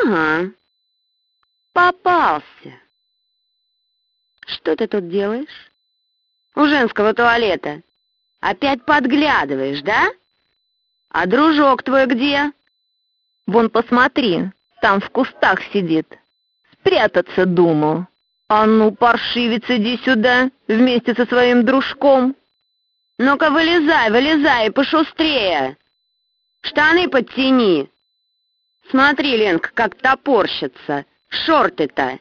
Ага, попался. Что ты тут делаешь? У женского туалета. Опять подглядываешь, да? А дружок твой где? Вон посмотри, там в кустах сидит. Спрятаться думал. А ну, паршивец, иди сюда, вместе со своим дружком. Ну-ка, вылезай, вылезай, пошустрее. Штаны подтяни. Смотри, Ленка, как топорщится. Шорты-то.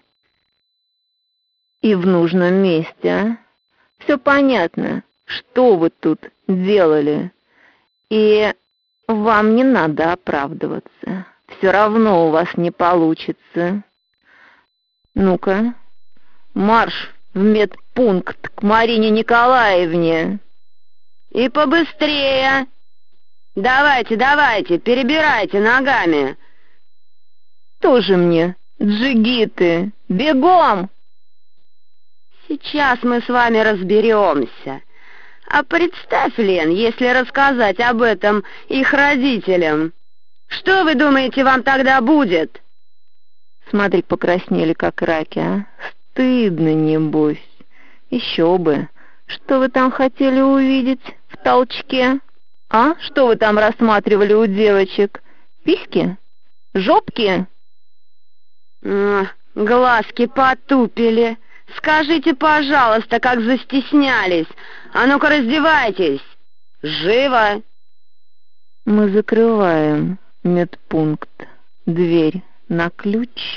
И в нужном месте, а? Все понятно, что вы тут делали. И вам не надо оправдываться. Все равно у вас не получится. Ну-ка, марш в медпункт к Марине Николаевне. И побыстрее. Давайте, давайте, перебирайте ногами. Тоже мне джигиты. Бегом! Сейчас мы с вами разберемся. А представь, Лен, если рассказать об этом их родителям. Что вы думаете, вам тогда будет? Смотри, покраснели как раки, а? Стыдно, небось. Еще бы. Что вы там хотели увидеть в толчке? А? Что вы там рассматривали у девочек? Письки? Жопки? Глазки потупили. Скажите, пожалуйста, как застеснялись. А ну-ка раздевайтесь. Живо. Мы закрываем медпункт. Дверь на ключ.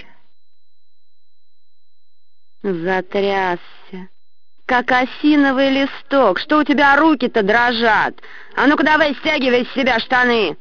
Затрясся. Как осиновый листок. Что у тебя руки-то дрожат? А ну-ка давай стягивай с себя штаны.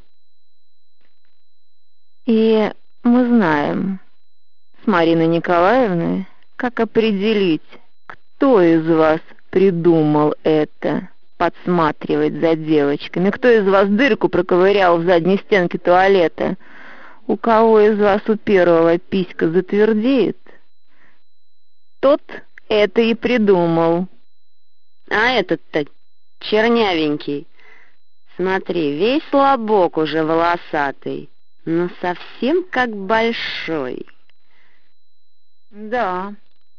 И мы знаем с Мариной Николаевной, как определить, кто из вас придумал это, подсматривать за девочками, кто из вас дырку проковырял в задней стенке туалета, у кого из вас у первого писька затвердеет, тот это и придумал. А этот-то чернявенький. Смотри, весь лобок уже волосатый, но совсем как большой. Да.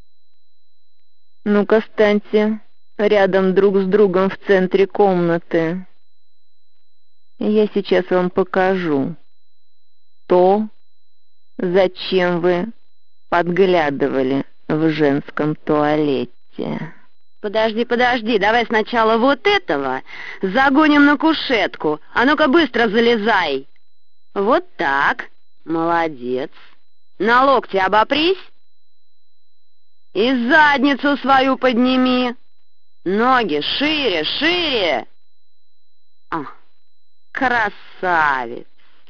Ну-ка, станьте рядом друг с другом в центре комнаты. Я сейчас вам покажу то, зачем вы подглядывали в женском туалете. Подожди, подожди, давай сначала вот этого загоним на кушетку. А ну-ка быстро залезай. Вот так. Молодец. На локти обопрись. И задницу свою подними. Ноги шире, шире. Красавец.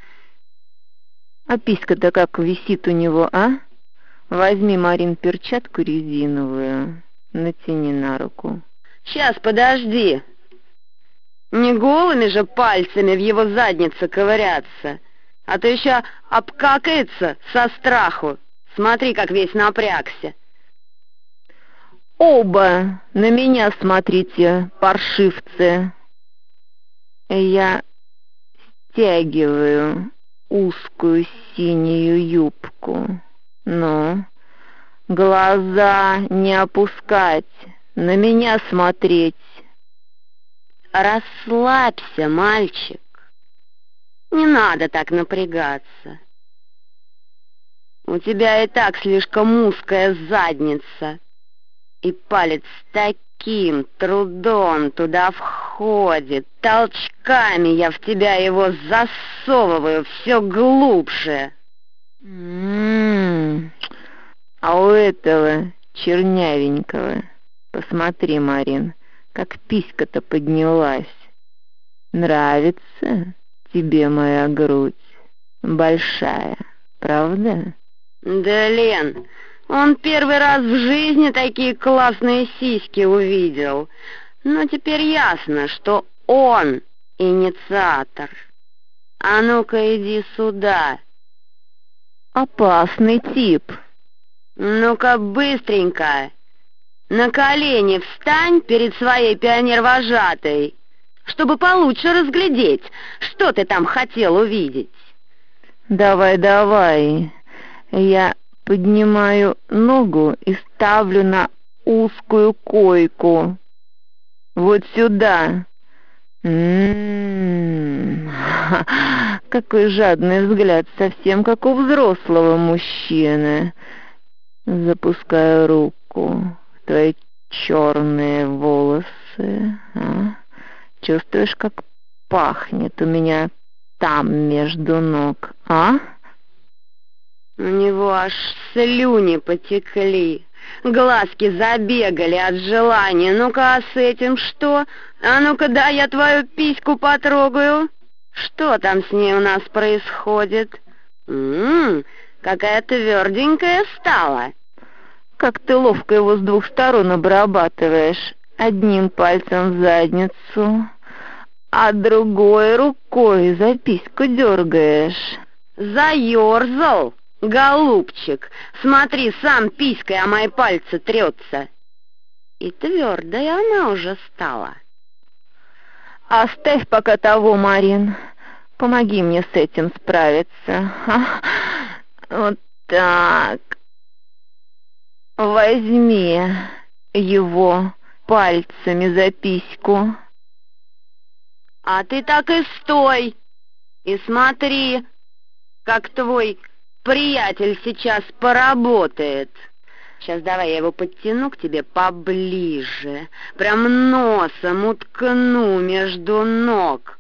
А писька-то как висит у него, а? Возьми, Марин, перчатку резиновую, натяни на руку. Сейчас, подожди. Не голыми же пальцами в его заднице ковыряться, а то еще обкакается со страху. Смотри, как весь напрягся. Оба на меня смотрите, паршивцы. Я стягиваю узкую синюю юбку. Ну, глаза не опускать, на меня смотреть. Расслабься, мальчик. Не надо так напрягаться. У тебя и так слишком узкая задница. И палец таким трудом туда входит. Толчками я в тебя его засовываю все глубже. А у этого чернявенького, посмотри, Марин, как писька-то поднялась. Нравится тебе моя грудь? Большая, правда? Да, Лен, он первый раз в жизни такие классные сиськи увидел. Но теперь ясно, что он инициатор. А ну-ка иди сюда. Опасный тип. Ну-ка быстренько. На колени встань перед своей пионер-вожатой, чтобы получше разглядеть, что ты там хотел увидеть. Давай, давай. Я поднимаю ногу и ставлю на узкую койку. Вот сюда. Какой жадный взгляд, совсем как у взрослого мужчины. Запускаю руку в твои черные волосы. Чувствуешь, как пахнет у меня там между ног, а? У него аж слюни потекли, глазки забегали от желания. Ну-ка, а с этим что? А ну-ка, да, я твою письку потрогаю. Что там с ней у нас происходит? Какая тверденькая стала. Как ты ловко его с двух сторон обрабатываешь. Одним пальцем в задницу, а другой рукой за письку дергаешь. Заерзал, голубчик. Смотри, сам писькой о мои пальцы трется. И твердая она уже стала. Оставь пока того, Марин. Помоги мне с этим справиться. Вот так. Возьми его пальцами за письку. А ты так и стой. И смотри, как твой приятель сейчас поработает. Сейчас давай я его подтяну к тебе поближе. Прям носом уткну между ног.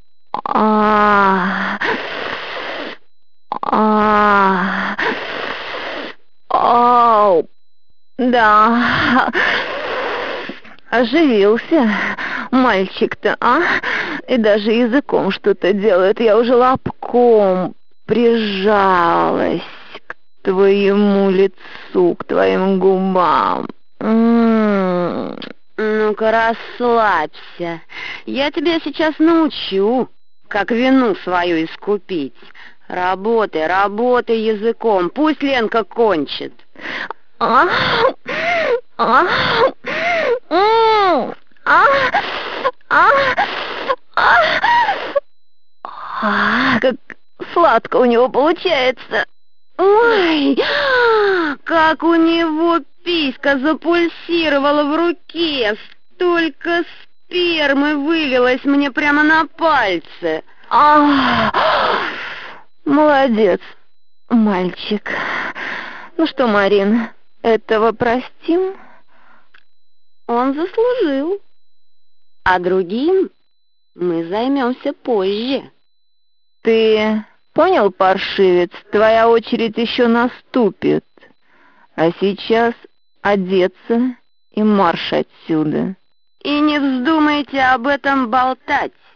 Ау! Да, оживился мальчик-то, а? И даже языком что-то делает. Я уже лобком прижалась к твоему лицу, к твоим губам. Ну-ка, расслабься. Я тебя сейчас научу, как вину свою искупить. Работай, работай языком, пусть Ленка кончит. Как сладко у него получается. Ой, как у него писька запульсировала в руке. Столько спермы вылилось мне прямо на пальцы. Молодец, мальчик. Ну что, Марин, этого простим? Он заслужил. А другим мы займемся позже. Ты понял, паршивец, твоя очередь еще наступит. А сейчас одеться и марш отсюда. И не вздумайте об этом болтать.